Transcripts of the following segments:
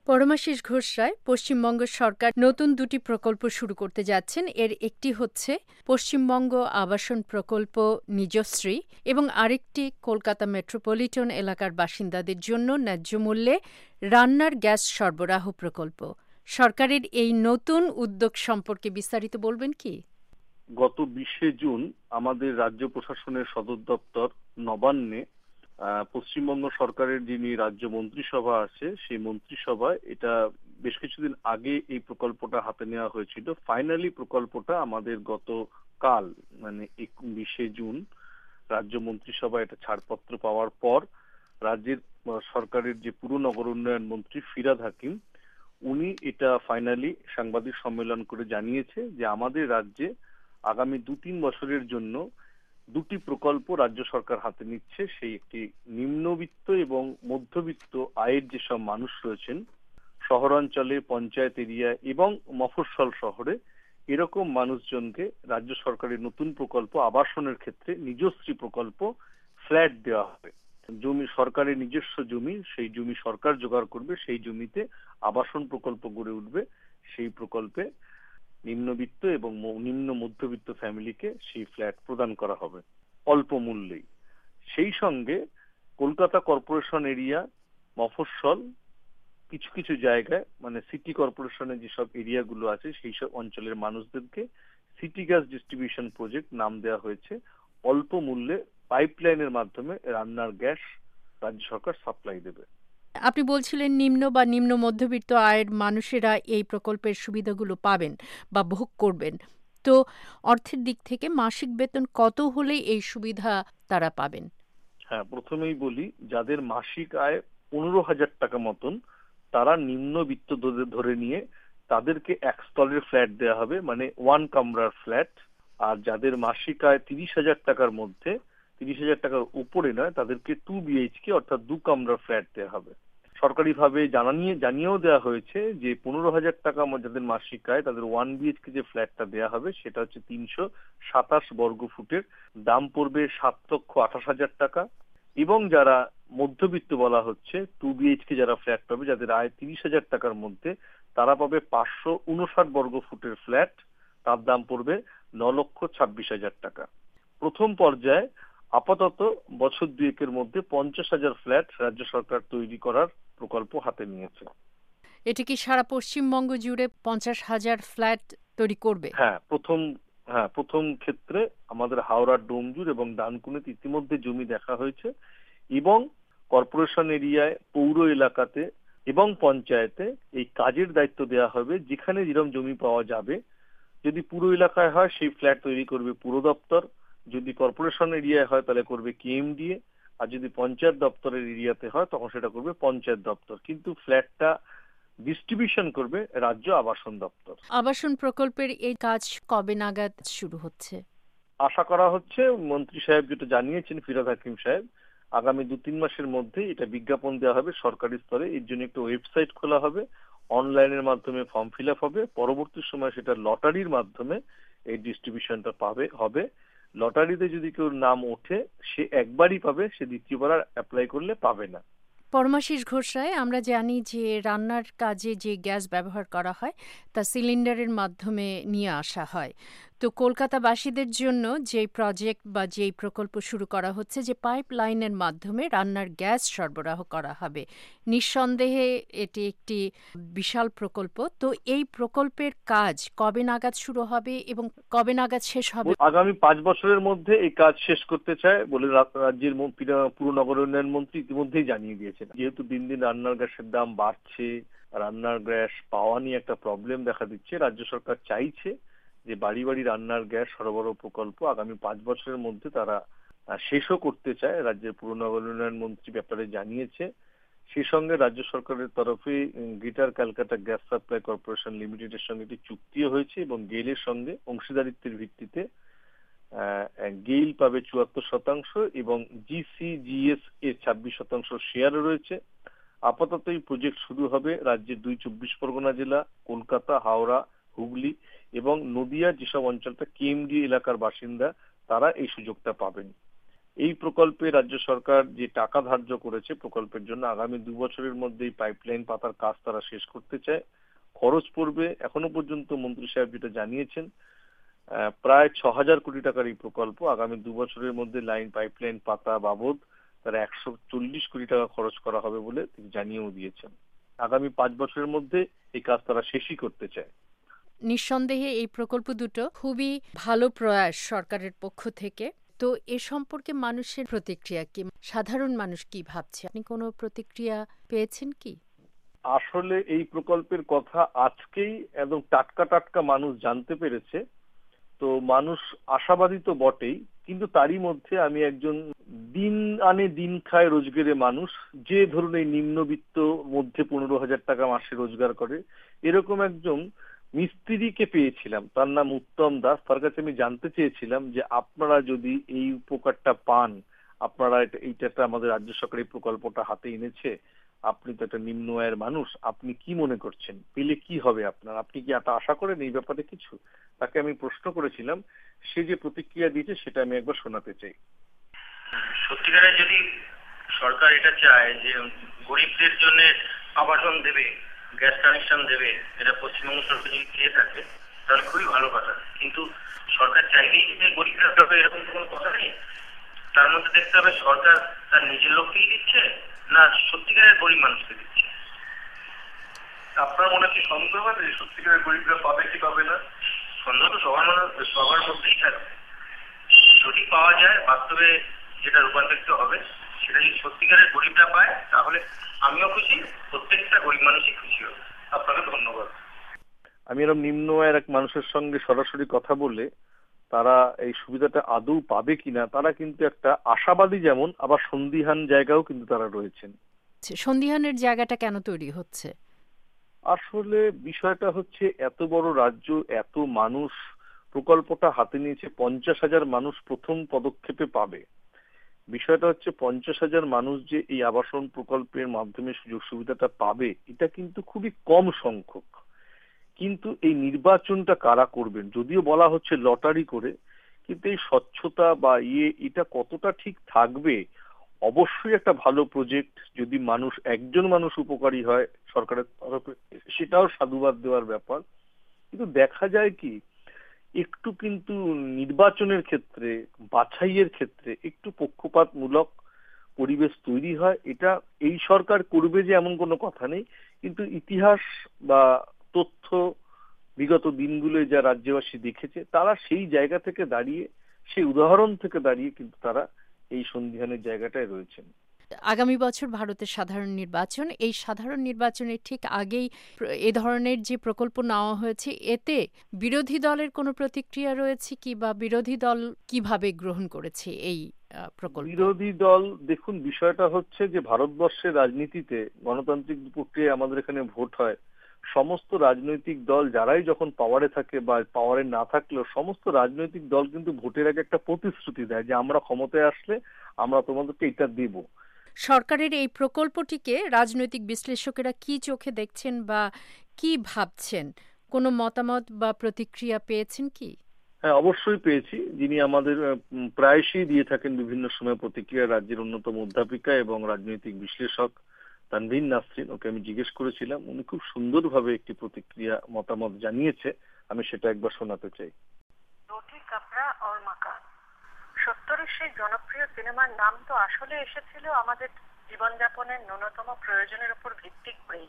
পরমাশিস ঘোষ রায়, পশ্চিমবঙ্গ সরকার নতুন দুটি প্রকল্প শুরু করতে যাচ্ছেন। এর একটি হচ্ছে পশ্চিমবঙ্গ আবাসন প্রকল্প নিজশ্রী এবং আরেকটি কলকাতা মেট্রোপলিটন এলাকার বাসিন্দাদের জন্য ন্যায্য মূল্যে রান্নার গ্যাস সরবরাহ প্রকল্প। সরকারের এই নতুন উদ্যোগ সম্পর্কে বিস্তারিত বলবেন কি? গত 20শে জুন আমাদের রাজ্য প্রশাসনের সদর দপ্তর নবান্নে পশ্চিমবঙ্গ সরকারের যিনি রাজ্য মন্ত্রিসভা আছে সেই মন্ত্রিসভায় এটা বেশ কিছুদিন আগে এই প্রকল্পটা হাতে নেওয়া হয়েছিল। ফাইনালি প্রকল্পটা আমাদের গতকাল মানে 20শে জুন রাজ্য মন্ত্রিসভা এটা ছাড়পত্র পাওয়ার পর রাজ্যের সরকারের যে পুর নগর উন্নয়ন মন্ত্রী ফিরহাদ হাকিম উনি এটা ফাইনালি সাংবাদিক সম্মেলন করে জানিয়েছে যে আমাদের রাজ্যে আগামী 2-3 বছরের জন্য দুটি প্রকল্প রাজ্য সরকার হাতে নিচ্ছে। সেই একটি নিম্নবিত্ত এবং মধ্যবিত্ত আয়ের যেসব মানুষ রয়েছেন শহরাঞ্চলে, পঞ্চায়েত এরিয়া এবং মফস্বল শহরে, এরকম মানুষজনকে রাজ্য সরকারের নতুন প্রকল্প আবাসনের ক্ষেত্রে নিজশ্রী প্রকল্প ফ্ল্যাট দেওয়া হবে। জমি সরকারের নিজস্ব জমি, সেই জমি সরকার জোগাড় করবে, সেই জমিতে আবাসন প্রকল্প গড়ে উঠবে। সেই প্রকল্পে নিম্নবিত্ত এবং নিম্ন মধ্যবিত্ত ফ্যামিলিকে সেই ফ্ল্যাট প্রদান করা হবে অল্প মূল্যেই। সেই সঙ্গে কলকাতা কর্পোরেশন এরিয়া, মফস্বল কিছু কিছু জায়গায় মানে সিটি কর্পোরেশনের যেসব এরিয়াগুলো আছে সেই সব অঞ্চলের মানুষদেরকে সিটি গ্যাস ডিস্ট্রিবিউশন প্রজেক্ট নাম দেওয়া হয়েছে। অল্প মূল্যে পাইপলাইনের মাধ্যমে রান্নার গ্যাস রাজ্য সরকার সাপ্লাই দেবে। আপনি বলছিলেন নিম্ন বা নিম্ন মধ্যবিত্ত আয়ের মানুষেরা এই প্রকল্পের সুবিধাগুলো পাবেন বা ভোগ করবেন। তো অর্থের দিক থেকে মাসিক বেতন কত হলে এই সুবিধা তারা পাবেন? হ্যাঁ, প্রথমেই বলি, যাদের মাসিক আয় 15,000 টাকা মতন তারা নিম্নবিত্ত ধরে নিয়ে তাদেরকে একস্তলের ফ্ল্যাট দেওয়া হবে, মানে ওয়ান কামরার ফ্ল্যাট। আর যাদের মাসিক আয় 30,000 টাকার মধ্যে, 30,000 টাকার উপরে নয়, তাদেরকে 2 BHK অর্থাৎ 2 কামরার ফ্ল্যাট দেওয়া হবে। সরকারিভাবে জানিয়েও দেওয়া হয়েছে যে 15,000 টাকা যাদের মাসিক আয় তাদের 1 BHK যে ফ্ল্যাটটা দেওয়া হবে সেটা হচ্ছে 327 বর্গ ফুটের, দাম পড়বে 7,28,000 টাকা। এবং যারা মধ্যবিত্ত বলা হচ্ছে 2 BHK যারা ফ্ল্যাট পাবে, যাদের আয় 30,000 টাকার মধ্যে, তারা পাবে 559 বর্গ ফুটের ফ্ল্যাট, তার দাম পড়বে 9,26,000 টাকা। প্রথম পর্যায়ে আপাতত বছর দুয়েকের মধ্যে 50,000 ফ্ল্যাট রাজ্য সরকার তৈরি করার প্রকল্প হাতে নিয়েছে। এটা কি সারা পশ্চিমবঙ্গ জুড়ে 50,000 ফ্ল্যাট তৈরি করবে? হ্যাঁ, প্রথম ক্ষেত্রে আমাদের হাওড়ার ডোমজুর এবং ডানকুনিতে ইতিমধ্যে জমি দেখা হয়েছে এবং কর্পোরেশন এরিয়ায়, পৌর এলাকাতে এবং পঞ্চায়েতে এই কাজের দায়িত্ব দেওয়া হবে। যেখানে যেরকম জমি পাওয়া যাবে, যদি পুরো এলাকায় হয় সেই ফ্ল্যাট তৈরি করবে পুর দপ্তর, যদি কর্পোরেশন এরিয়ায় হয় তাহলে করবে KMDA, আর যদি পঞ্চায়েত দপ্তরের এরিয়াতে হয় তখন সেটা করবে পঞ্চায়েত দপ্তর। কিন্তু ফ্ল্যাটটা ডিস্ট্রিবিউশন করবে রাজ্য আবাসন দপ্তর। আবাসন প্রকল্পের এই কাজ কবে নাগাদ শুরু হচ্ছে? আশা করা হচ্ছে মন্ত্রী সাহেব যেটা জানিয়েছেন ফিরহাদ হাকিম সাহেব, আগামী 2-3 মাসের মধ্যে এটা বিজ্ঞাপন দেওয়া হবে সরকারি স্তরে। এর জন্য একটা ওয়েবসাইট খোলা হবে, অনলাইনের মাধ্যমে ফর্ম ফিল আপ হবে। পরবর্তী সময় সেটা লটারির মাধ্যমে এই ডিস্ট্রিবিউশনটা হবে। লটারিতে যদি কেউ নাম ওঠে সে একবারই পাবে, সে দ্বিতীয়বার আর অ্যাপ্লাই করলে পাবে না। পরমাশিস ঘোষ রায়, আমরা জানি যে রান্নার কাজে যে গ্যাস ব্যবহার করা হয় তা সিলিন্ডারের মাধ্যমে নিয়ে আসা হয়। তো কলকাতাবাসীদের জন্য যে প্রজেক্ট বা যেই প্রকল্প শুরু করা হচ্ছে যে পাইপ লাইনের মাধ্যমে রান্নার গ্যাস সরবরাহ করা হবে, নিঃসন্দেহে এটি একটি বিশাল প্রকল্প। তো এই প্রকল্পের কাজ কবে নাগাদ শুরু হবে এবং কবে নাগাদ শেষ হবে? আগামী 5 বছরের মধ্যে এই কাজ শেষ করতে চায় বলে রাজ্যের পুর নগর উন্নয়ন মন্ত্রী ইতিমধ্যেই জানিয়ে দিয়েছেন। যেহেতু দিন দিন রান্নার গ্যাসের দাম বাড়ছে, রান্নার গ্যাস পাওয়া নিয়ে একটা প্রবলেম দেখা দিচ্ছে, রাজ্য সরকার চাইছে যে বাড়ি বাড়ি রান্নার গ্যাস সরবরাহ প্রকল্প আগামী 5 বছরের মধ্যে তারা শেষও করতে চায়। রাজ্যের পুর নগর উন্নয়ন মন্ত্রী ব্যাপারে জানিয়েছে। সেই সঙ্গে রাজ্য সরকারের তরফে greater Calcutta gas supply corporation লিমিটেডের সঙ্গে একটি চুক্তিও হয়েছে এবং গেইলের সঙ্গে অংশীদারিত্বের ভিত্তিতে গেইল পাবে 74% এবং GCGS এর 26% শেয়ারও রয়েছে। আপাতত এই প্রজেক্ট শুরু হবে রাজ্যের 2 চব্বিশ পরগনা জেলা, কলকাতা, হাওড়া, হুগলি এবং নদিয়া, যেসব অঞ্চলটা KMDA এলাকার বাসিন্দা তারা এই সুযোগটা পাবেন। এই প্রকল্পে রাজ্য সরকার যে টাকা ধার্য করেছে প্রকল্পের জন্য আগামী 2 বছরের মধ্যে এই পাইপলাইন পাতার কাজ তারা শেষ করতে চায়। খরচ পড়বে, এখনো পর্যন্ত মন্ত্রী সাহেব যেটা জানিয়েছেন, প্রায় 6,000 কোটি টাকার এই প্রকল্প। আগামী 2 বছরের মধ্যে লাইন পাইপলাইন পাতা বাবদ তারা 140 কোটি টাকা খরচ করা হবে বলে তিনি জানিয়েও দিয়েছেন। আগামী 5 বছরের মধ্যে এই কাজ তারা শেষই করতে চায়। নিঃসন্দেহে এই প্রকল্প দুটো খুবই ভালো প্রয়াস সরকারের পক্ষ থেকে। তো এ সম্পর্কে মানুষের প্রতিক্রিয়া কি, সাধারণ মানুষ কি ভাবছে, আপনি কোনো প্রতিক্রিয়া পেয়েছেন কি? আসলে এই প্রকল্পের কথা আজকেই একদম টাটকা টাটকা মানুষ জানতে পেরেছে। তো মানুষ আশাবাদী তো বটেই, কিন্তু তারই মধ্যে আমি একজন দিন আনে দিন খায় রোজগারে মানুষ, যে ধরুন এই নিম্নবিত্ত মধ্যে 15,000 টাকা মাসে রোজগার করে এরকম একজন মিস্ত্রিকে পেয়েছিলাম, তার নাম উত্তম দাস। তার কাছে আমি জানতে চেয়েছিলাম যে আপনারা যদি এই উপকারটা পান, আপনারা এইটা আমাদের রাজ্য সরকার এই প্রকল্পটা হাতে এনেছে, আপনি তো একটা নিম্ন আয়ের মানুষ, আপনি কি মনে করছেন, পেলে কি হবে আপনার, আপনি কি এটা আশা করেন এই ব্যাপারে কিছু? তাকে আমি প্রশ্ন করেছিলাম, সে যে প্রতিক্রিয়া দিয়েছে সেটা আমি একবার শোনাতে চাই। সত্যিকারে যদি সরকার এটা চায় যে গরিবদের জন্য আবাসন দেবে, গ্যাস কানেকশন দেবে, এটা পশ্চিমবঙ্গ সরকার যদি চেয়ে থাকে তাহলে খুবই ভালো কথা। কিন্তু সরকার চাইলেই যে গরিবরা হবে এরকম কোনো কথা নেই। তার মধ্যে দেখতে হবে সরকার তার নিজের লোককেই দিচ্ছে না সত্যিকারের গরিব মানুষকে দিচ্ছে। আপনার মনে কি সন্দেহ আছে যে সত্যিকারের গরিবরা পাবে কি পাবে না? সন্দেহ তো সবার মধ্যেই থাকবে। যদি পাওয়া যায়, বাস্তবে যেটা রূপান্তরিত হবে সেটা যদি সত্যিকারের গরিবরা পায় তাহলে আমিও খুশি, প্রত্যেকটা গরিব মানুষই খুশি হবে। আপনাকে ধন্যবাদ। আমি এরকম নিম্ন আয়ের এক মানুষের সঙ্গে সরাসরি কথা বলে তারা এই সুবিধাটা আদৌ পাবে কিনা তারা কিন্তু একটা আশাবাদী, যেমন আবার সন্দিহান জায়গাও কিন্তু তারা রয়েছেন। সন্দিহানের জায়গাটা কেন তৈরি হচ্ছে? আসলে বিষয়টা হচ্ছে এত বড় রাজ্য, এত মানুষ, প্রকল্পটা হাতে নিয়েছে, 50,000 মানুষ প্রথম পদক্ষেপে পাবে। বিষয়টা হচ্ছে 50,000 মানুষ যে এই আবাসন প্রকল্পের মাধ্যমে সুযোগ সুবিধাটা পাবে এটা কিন্তু খুবই কম সংখ্যক। কিন্তু এই নির্বাচনটা কারা করবেন, যদিও বলা হচ্ছে লটারি করে, কিন্তু এই স্বচ্ছতা বা এটা কতটা ঠিক থাকবে? অবশ্যই একটা ভালো প্রজেক্ট, যদি একজন মানুষ উপকারী হয় সরকারের তরফে সেটাও সাধুবাদ দেওয়ার ব্যাপার। কিন্তু দেখা যায় কি, একটু কিন্তু নির্বাচনের ক্ষেত্রে, বাছাইয়ের ক্ষেত্রে একটু পক্ষপাতমূলক পরিবেশ তৈরি হয়। এটা এই সরকার করবে যে এমন কোনো কথা নেই, কিন্তু ইতিহাস বা তথ্য বিগত দিনগুলোয় যা রাজ্যবাসী দেখেছে তারা সেই জায়গা থেকে দাঁড়িয়ে, সেই উদাহরণ থেকে দাঁড়িয়ে কিন্তু তারা এই সন্ধিহানের জায়গাটায় রয়েছেন। আগামী বছর ভারতের সাধারণ নির্বাচন, এই সাধারণ নির্বাচনের ঠিক আগেই এ ধরনের যে প্রকল্প নেওয়া হয়েছে এতে বিরোধী দলের কোনো প্রতিক্রিয়া রয়েছে কি, বা বিরোধী দল কিভাবে গ্রহণ করেছে এই প্রকল্প? বিরোধী দল, দেখুন বিষয়টা হচ্ছে যে ভারতবর্ষের রাজনীতিতে গণতান্ত্রিক প্রক্রিয়ায় আমাদের এখানে ভোট হয়, সমস্ত রাজনৈতিক দল যারাই যখন পাওয়ারে থাকে বা পাওয়ারে না থাকলেও সমস্ত রাজনৈতিক দল কিন্তু ভোটের আগে একটা প্রতিশ্রুতি দেয় যে আমরা ক্ষমতায় আসলে আমরা তোমাদেরকে এটা দেব। সরকারের এই প্রকল্পটিকে রাজনৈতিক বিশ্লেষকেরা কি চোখে দেখছেন বা কি ভাবছেন, কোনো মতামত বা প্রতিক্রিয়া পেয়েছেন কি? হ্যাঁ, অবশ্যই পেয়েছি। যিনি আমাদের প্রায়শই দিয়ে থাকেন বিভিন্ন সময় প্রতিক্রিয়া, রাজ্যের অন্যতম অধ্যাপিকা এবং রাজনৈতিক বিশ্লেষক তানভীর নাসরিন, ওকে আমি জিজ্ঞেস করেছিলাম, উনি খুব সুন্দরভাবে একটি প্রতিক্রিয়া মতামত জানিয়েছে, আমি সেটা একবার শোনাতে চাই। রুটি কাপড়া और मकान 70-এর সেই জনপ্রিয় সিনেমার নাম তো আসলে এসেছিল আমাদের জীবনযাপনের ন্যূনতম প্রয়োজনের উপর ভিত্তি করেই।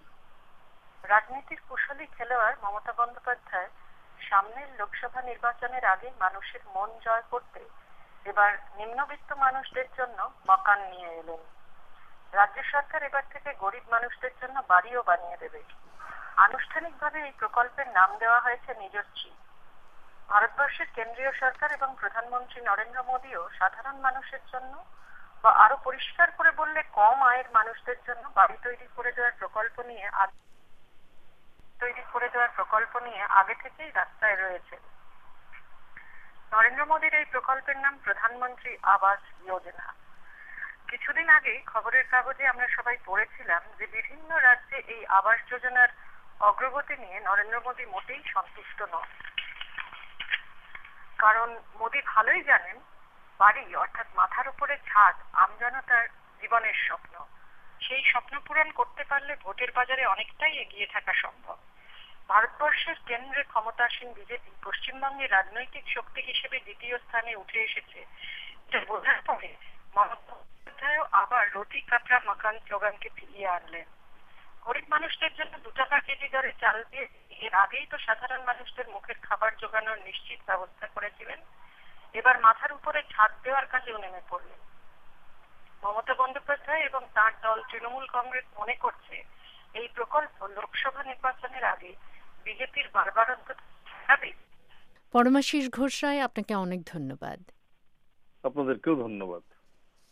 রাজনীতির কুশলী খেলোয়াড় মমতা বন্দ্যোপাধ্যায় সামনের লোকসভা নির্বাচনের আগে মানুষের মন জয় করতে এবার নিম্নবিত্ত মানুষদের জন্য মকান নিয়ে এলেন। রাজ্য সরকার এবার থেকে গরিব মানুষদের জন্য বাড়িও বানিয়ে দেবে। আনুষ্ঠানিকভাবে এই প্রকল্পের নাম দেওয়া হয়েছে নিজস্বী। ভারতবর্ষের কেন্দ্রীয় সরকার এবং প্রধানমন্ত্রী নরেন্দ্র মোদীও সাধারণ মানুষের জন্য, বা আরো পরিষ্কার করে বললে কম আয়ের মানুষদের জন্য বাড়ি তৈরি করে দেওয়ার প্রকল্প নিয়ে আগে থেকেই রাস্তায় রয়েছে। নরেন্দ্র মোদীর এই প্রকল্পের নাম প্রধানমন্ত্রী আবাস যোজনা। কিছুদিন আগেই খবরের কাগজে আমরা সবাই পড়েছিলাম যে বিভিন্ন রাজ্যে এই আবাস যোজনার অগ্রগতি নিয়ে নরেন্দ্র মোদী মোটেই সন্তুষ্ট নন। কারণ মোদী ভালোই জানেন বাড়ি অর্থাৎ মাথার উপরে ছাদ আমজনতার জীবনের স্বপ্ন। সেই স্বপ্ন পূরণ করতে পারলে ভোটের বাজারে অনেকটাই এগিয়ে থাকা সম্ভব। ভারতবর্ষের কেন্দ্রে ক্ষমতাসীন বিজেপি পশ্চিমবঙ্গের রাজনৈতিক শক্তি হিসেবে দ্বিতীয় স্থানে উঠে এসেছে। এটা বোঝার পরে মমতা বন্দ্যোপাধ্যায়ও আবার রুটি কাপড়া মাকান স্লোগানকে ফিরিয়ে আনলেন। গরিব মানুষদের জন্য 2 টাকা কেজি দরে চাল দিয়ে এর আগেই তো সাধারণ মানুষদের মুখের খাবার জোগানোর নিশ্চিত ব্যবস্থা করেছিলেন। এবার মাথার উপরে ছাদ দেওয়ার কাজেও নেমে পড়লেন। মমতা বন্দ্যোপাধ্যায় এবং তার দল তৃণমূল কংগ্রেস মনে করছে এই প্রকল্প লোকসভা নির্বাচনের আগে বিজেপির বারবারন্ত ঠেকাবে। পরমাশিস ঘোষ রায়, আপনাকে অনেক ধন্যবাদ। আপনাদেরকেও ধন্যবাদ।